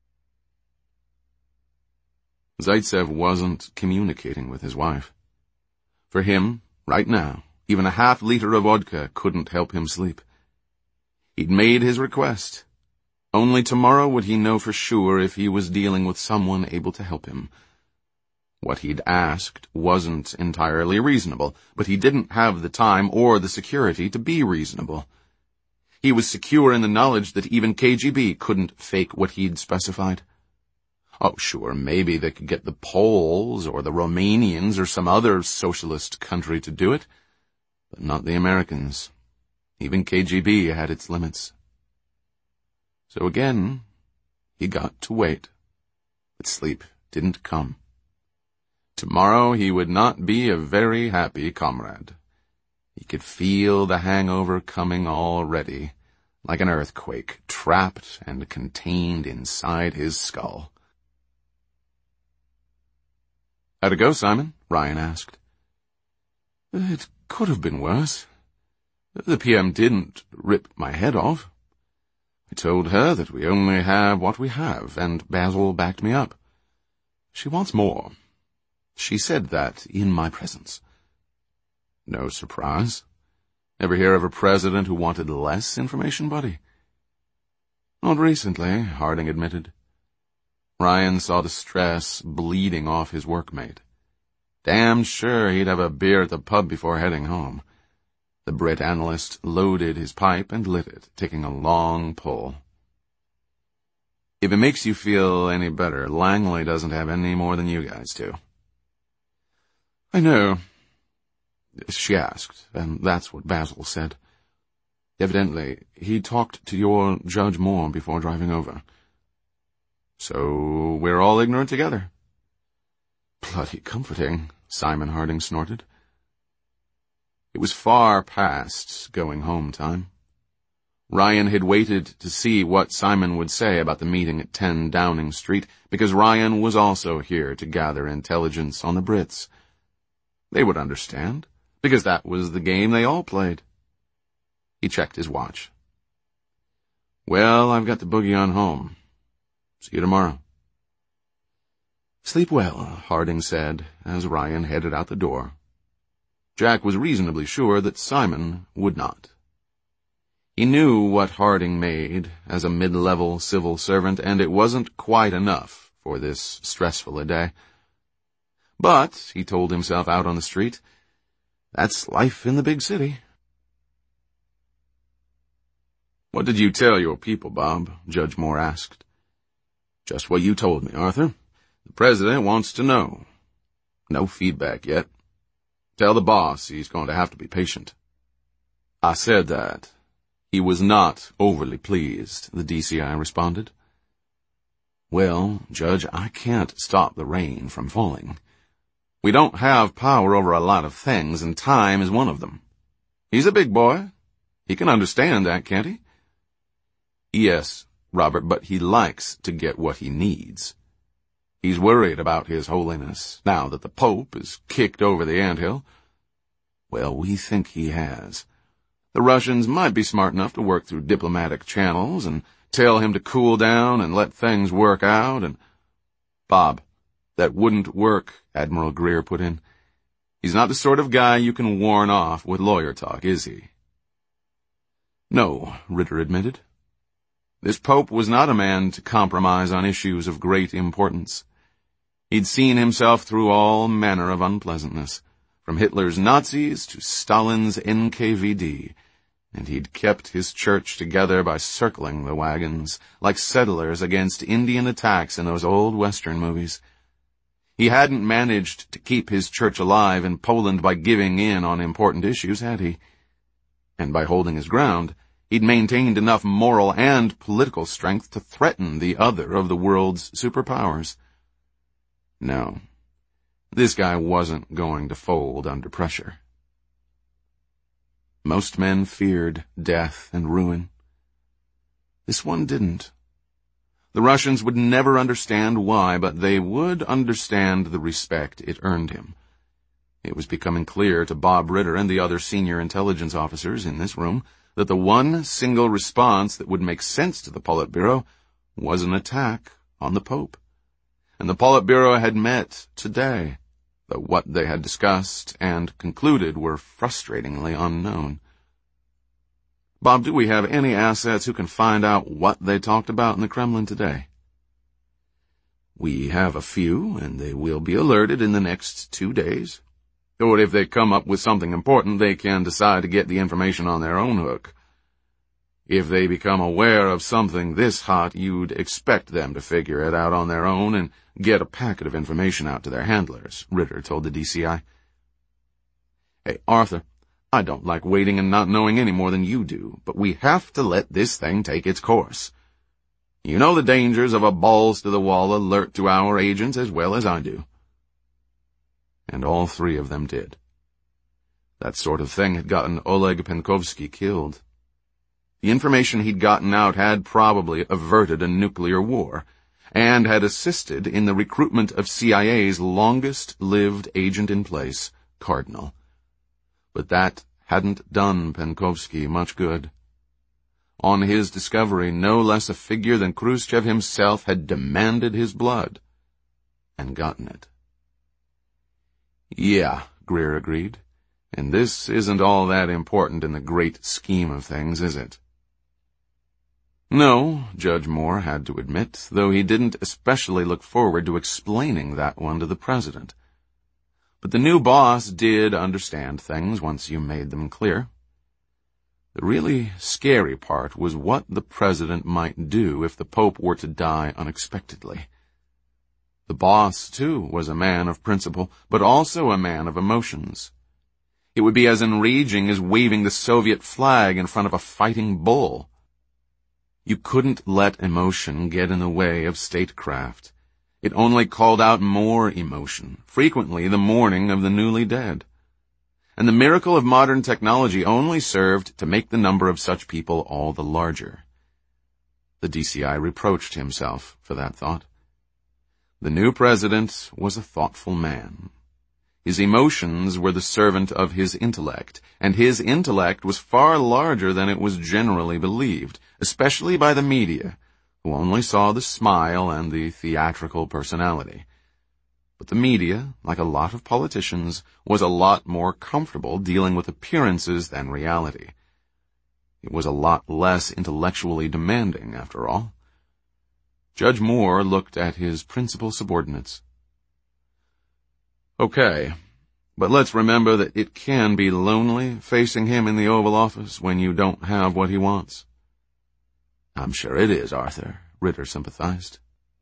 Zaitsev wasn't communicating with his wife. For him, right now, even a half-liter of vodka couldn't help him sleep. He'd made his request. Only tomorrow would he know for sure if he was dealing with someone able to help him. What he'd asked wasn't entirely reasonable, but he didn't have the time or the security to be reasonable. He was secure in the knowledge that even K G B couldn't fake what he'd specified. Oh, sure, maybe they could get the Poles or the Romanians or some other socialist country to do it, but not the Americans. Even K G B had its limits. So again, he got to wait, but sleep didn't come. Tomorrow he would not be a very happy comrade. He could feel the hangover coming already, like an earthquake, trapped and contained inside his skull. How'd it go, Simon? Ryan asked. It could have been worse. The P M didn't rip my head off. I told her that we only have what we have, and Basil backed me up. She wants more. She said that in my presence. No surprise. Ever hear of a president who wanted less information, buddy? Not recently, Harding admitted. Ryan saw the stress bleeding off his workmate. Damn sure he'd have a beer at the pub before heading home. The Brit analyst loaded his pipe and lit it, taking a long pull. If it makes you feel any better, Langley doesn't have any more than you guys do. I know, she asked, and that's what Basil said. Evidently, he talked to your Judge Moore before driving over. So we're all ignorant together. Bloody comforting, Simon Harding snorted. It was far past going home time. Ryan had waited to see what Simon would say about the meeting at ten Downing Street, because Ryan was also here to gather intelligence on the Brits. They would understand, because that was the game they all played. He checked his watch. Well, I've got to boogie on home. See you tomorrow. Sleep well, Harding said, as Ryan headed out the door. Jack was reasonably sure that Simon would not. He knew what Harding made as a mid-level civil servant, and it wasn't quite enough for this stressful a day. But, he told himself out on the street, that's life in the big city. "What did you tell your people, Bob?" Judge Moore asked. "Just what you told me, Arthur. The president wants to know. No feedback yet. Tell the boss he's going to have to be patient." "I said that." "He was not overly pleased," the D C I responded. "Well, Judge, I can't stop the rain from falling. We don't have power over a lot of things, and time is one of them. He's a big boy. He can understand that, can't he?" "Yes, Robert, but he likes to get what he needs. He's worried about His Holiness, now that the Pope is kicked over the anthill." "Well, we think he has. The Russians might be smart enough to work through diplomatic channels and tell him to cool down and let things work out and—" "Bob, that wouldn't work," Admiral Greer put in. "He's not the sort of guy you can warn off with lawyer talk, is he?" "No," Ritter admitted. This Pope was not a man to compromise on issues of great importance. He'd seen himself through all manner of unpleasantness, from Hitler's Nazis to Stalin's N K V D, and he'd kept his church together by circling the wagons, like settlers against Indian attacks in those old Western movies. He hadn't managed to keep his church alive in Poland by giving in on important issues, had he? And by holding his ground, he'd maintained enough moral and political strength to threaten the other of the world's superpowers. No, this guy wasn't going to fold under pressure. Most men feared death and ruin. This one didn't. The Russians would never understand why, but they would understand the respect it earned him. It was becoming clear to Bob Ritter and the other senior intelligence officers in this room that the one single response that would make sense to the Politburo was an attack on the Pope. And the Politburo had met today, though what they had discussed and concluded were frustratingly unknown. "Bob, do we have any assets who can find out what they talked about in the Kremlin today?" "We have a few, and they will be alerted in the next two days. Or if they come up with something important, they can decide to get the information on their own hook. If they become aware of something this hot, you'd expect them to figure it out on their own and get a packet of information out to their handlers," Ritter told the D C I. "Hey, Arthur, I don't like waiting and not knowing any more than you do, but we have to let this thing take its course. You know the dangers of a balls-to-the-wall alert to our agents as well as I do." And all three of them did. That sort of thing had gotten Oleg Penkovsky killed. The information he'd gotten out had probably averted a nuclear war, and had assisted in the recruitment of C I A's longest-lived agent in place, Cardinal. But that hadn't done Penkovsky much good. On his discovery, no less a figure than Khrushchev himself had demanded his blood, and gotten it. "Yeah," Greer agreed, "and this isn't all that important in the great scheme of things, is it?" No, Judge Moore had to admit, though he didn't especially look forward to explaining that one to the president. But the new boss did understand things once you made them clear. The really scary part was what the president might do if the Pope were to die unexpectedly. The boss, too, was a man of principle, but also a man of emotions. It would be as enraging as waving the Soviet flag in front of a fighting bull. You couldn't let emotion get in the way of statecraft. It only called out more emotion, frequently the mourning of the newly dead. And the miracle of modern technology only served to make the number of such people all the larger. The D C I reproached himself for that thought. The new president was a thoughtful man. His emotions were the servant of his intellect, and his intellect was far larger than it was generally believed, especially by the media, who only saw the smile and the theatrical personality. But the media, like a lot of politicians, was a lot more comfortable dealing with appearances than reality. It was a lot less intellectually demanding, after all. Judge Moore looked at his principal subordinates. "Okay, but let's remember that it can be lonely facing him in the Oval Office when you don't have what he wants. I'm sure it is, Arthur, Ritter sympathized.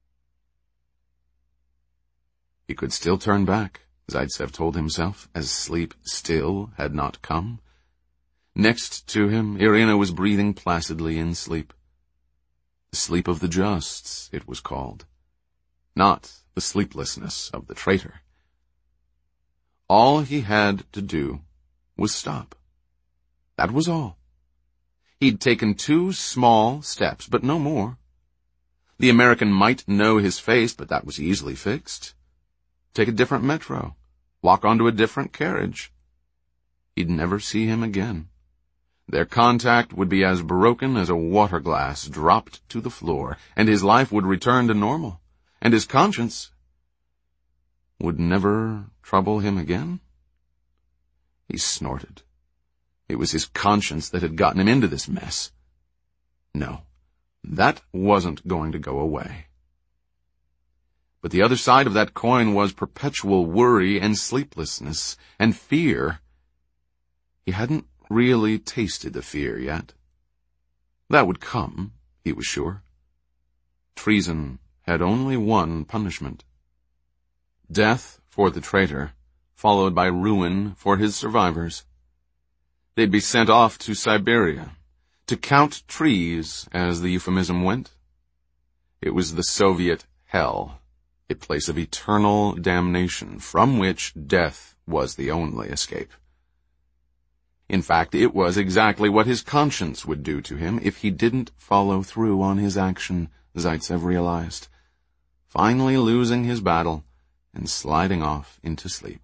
He could still turn back, Zaitsev told himself, as sleep still had not come. Next to him, Irina was breathing placidly in sleep. The sleep of the Justs, it was called. Not the sleeplessness of the traitor. All he had to do was stop. That was all. He'd taken two small steps, but no more. The American might know his face, but that was easily fixed. Take a different metro. Walk onto a different carriage. He'd never see him again. Their contact would be as broken as a water glass dropped to the floor, and his life would return to normal, and his conscience would never trouble him again. He snorted. It was his conscience that had gotten him into this mess. No, that wasn't going to go away. But the other side of that coin was perpetual worry and sleeplessness and fear. He hadn't really tasted the fear yet. That would come, he was sure. Treason had only one punishment. Death for the traitor, followed by ruin for his survivors. They'd be sent off to Siberia, to count trees, as the euphemism went. It was the Soviet hell, a place of eternal damnation, from which death was the only escape. In fact, it was exactly what his conscience would do to him if he didn't follow through on his action, Zaitsev realized, finally losing his battle and sliding off into sleep.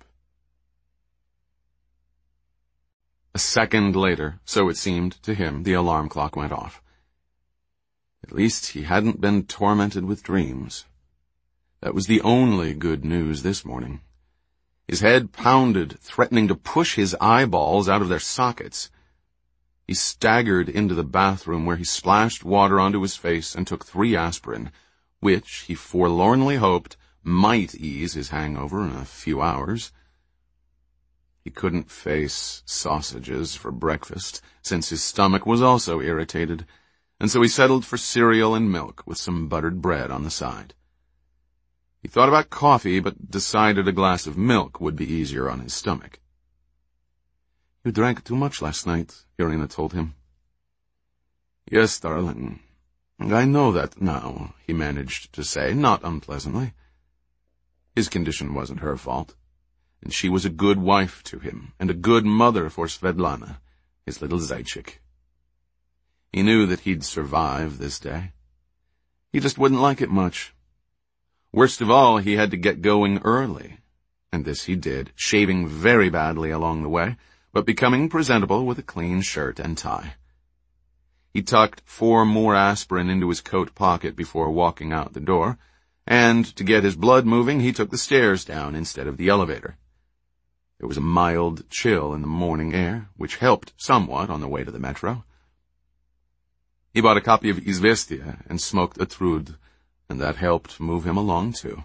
A second later, so it seemed to him, the alarm clock went off. At least he hadn't been tormented with dreams. That was the only good news this morning. His head pounded, threatening to push his eyeballs out of their sockets. He staggered into the bathroom where he splashed water onto his face and took three aspirin, which he forlornly hoped might ease his hangover in a few hours. He couldn't face sausages for breakfast, since his stomach was also irritated, and so he settled for cereal and milk with some buttered bread on the side. He thought about coffee, but decided a glass of milk would be easier on his stomach. You drank too much last night, Irina told him. Yes, darling. I know that now, he managed to say, not unpleasantly. His condition wasn't her fault, and she was a good wife to him, and a good mother for Svetlana, his little Zaitchik. He knew that he'd survive this day. He just wouldn't like it much. Worst of all, he had to get going early, and this he did, shaving very badly along the way, but becoming presentable with a clean shirt and tie. He tucked four more aspirin into his coat pocket before walking out the door, and to get his blood moving, he took the stairs down instead of the elevator. There was a mild chill in the morning air, which helped somewhat on the way to the metro. He bought a copy of Izvestia and smoked a trud, and that helped move him along, too.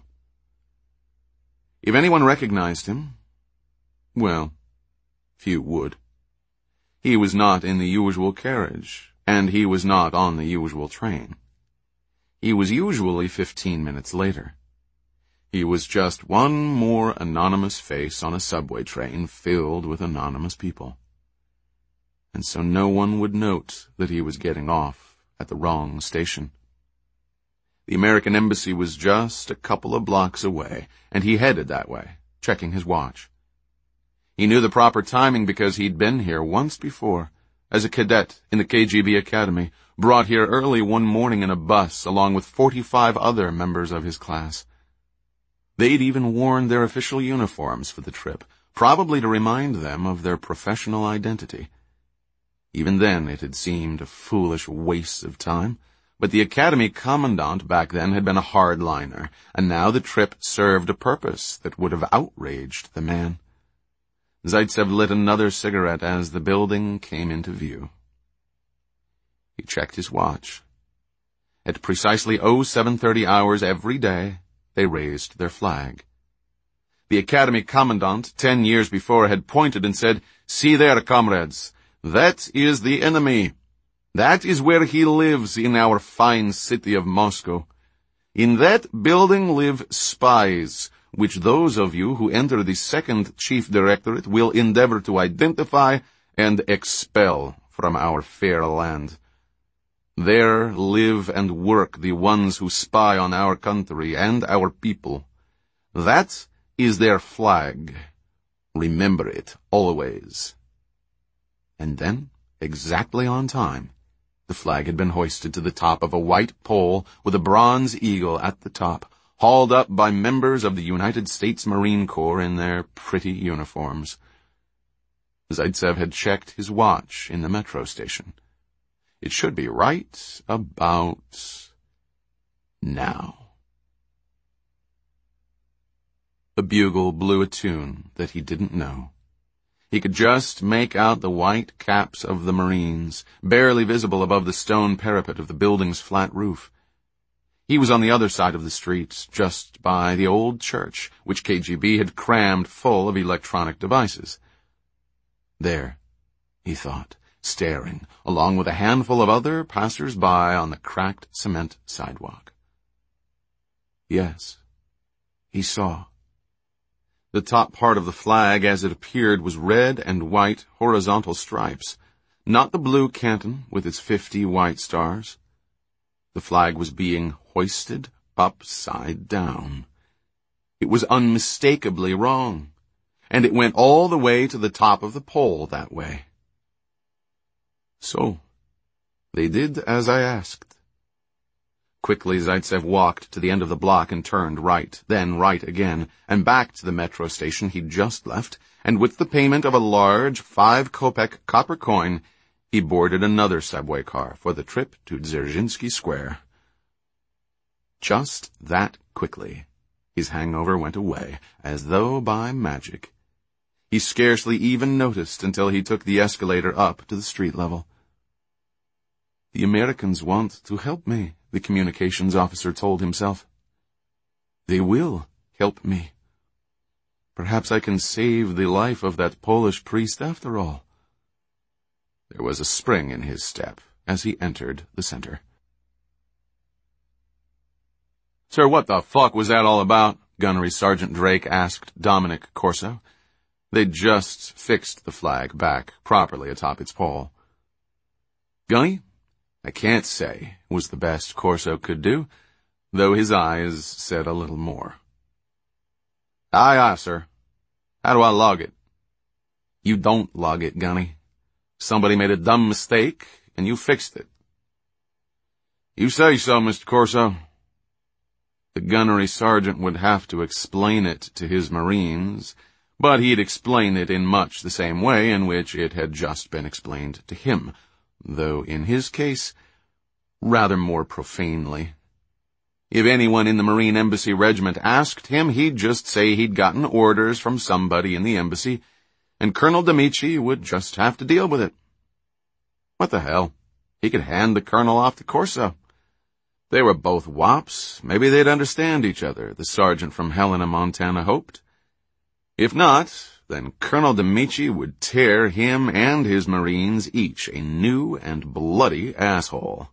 If anyone recognized him, well, few would. He was not in the usual carriage, and he was not on the usual train. He was usually fifteen minutes later. He was just one more anonymous face on a subway train filled with anonymous people. And so no one would note that he was getting off at the wrong station. The American embassy was just a couple of blocks away, and he headed that way, checking his watch. He knew the proper timing because he'd been here once before, as a cadet in the K G B Academy, brought here early one morning in a bus along with forty-five other members of his class. They'd even worn their official uniforms for the trip, probably to remind them of their professional identity. Even then it had seemed a foolish waste of time, but the academy commandant back then had been a hardliner, and now the trip served a purpose that would have outraged the man. Zaitsev lit another cigarette as the building came into view. He checked his watch. At precisely oh seven thirty hours every day, they raised their flag. The academy commandant, ten years before, had pointed and said, "See there, comrades, that is the enemy." That is where he lives in our fine city of Moscow. In that building live spies, which those of you who enter the second chief directorate will endeavor to identify and expel from our fair land. There live and work the ones who spy on our country and our people. That is their flag. Remember it always. And then, exactly on time, the flag had been hoisted to the top of a white pole with a bronze eagle at the top, hauled up by members of the United States Marine Corps in their pretty uniforms. Zaitsev had checked his watch in the metro station. It should be right about now. The bugle blew a tune that he didn't know. He could just make out the white caps of the Marines, barely visible above the stone parapet of the building's flat roof. He was on the other side of the street, just by the old church, which K G B had crammed full of electronic devices. There, he thought, staring, along with a handful of other passers-by on the cracked cement sidewalk. Yes, he saw. The top part of the flag, as it appeared, was red and white horizontal stripes, not the blue canton with its fifty white stars. The flag was being hoisted upside down. It was unmistakably wrong, and it went all the way to the top of the pole that way. So, they did as I asked. Quickly, Zaitsev walked to the end of the block and turned right, then right again, and back to the metro station he'd just left, and with the payment of a large five-kopeck copper coin, he boarded another subway car for the trip to Dzerzhinsky Square. Just that quickly, his hangover went away, as though by magic. He scarcely even noticed until he took the escalator up to the street level. The Americans want to help me, the communications officer told himself. They will help me. Perhaps I can save the life of that Polish priest after all. There was a spring in his step as he entered the center. Sir, what the fuck was that all about? Gunnery Sergeant Drake asked Dominic Corso. They'd just fixed the flag back properly atop its pole. Gunny? I can't say, was the best Corso could do, though his eyes said a little more. Aye, aye, sir. How do I log it? You don't log it, Gunny. Somebody made a dumb mistake, and you fixed it. You say so, Mister Corso. The gunnery sergeant would have to explain it to his Marines, but he'd explain it in much the same way in which it had just been explained to him, though in his case, rather more profanely. If anyone in the Marine Embassy Regiment asked him, he'd just say he'd gotten orders from somebody in the embassy, and Colonel Demichi would just have to deal with it. What the hell? He could hand the colonel off to Corso. They were both wops. Maybe they'd understand each other, the sergeant from Helena, Montana hoped. If not, then Colonel Demichi would tear him and his Marines each a new and bloody asshole.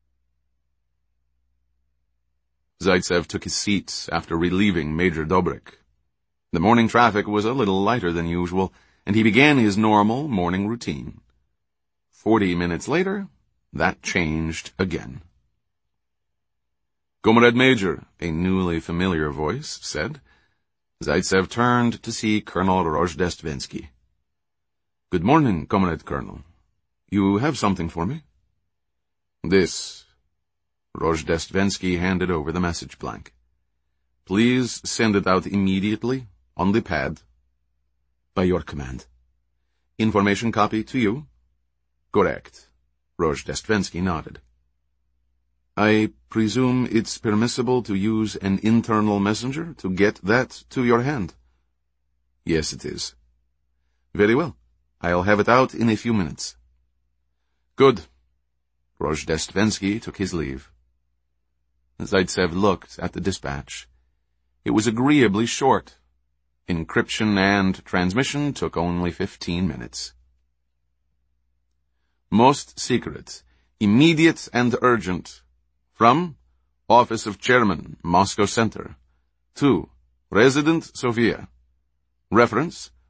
Zaitsev took his seat after relieving Major Dobrik. The morning traffic was a little lighter than usual, and he began his normal morning routine. Forty minutes later, that changed again. Comrade Major, a newly familiar voice said. Zaitsev turned to see Colonel Rozhdestvensky. Good morning, Comrade Colonel. You have something for me? This. Rozhdestvensky handed over the message blank. Please send it out immediately, on the pad. By your command. Information copy to you? Correct. Rozhdestvensky nodded. I presume it's permissible to use an internal messenger to get that to your hand? Yes, it is. Very well. I'll have it out in a few minutes. Good. Rozhdestvensky took his leave. Zaitsev looked at the dispatch. It was agreeably short. Encryption and transmission took only fifteen minutes. Most secret. Immediate and urgent. From Office of Chairman, Moscow Center. To Resident Sofia. Reference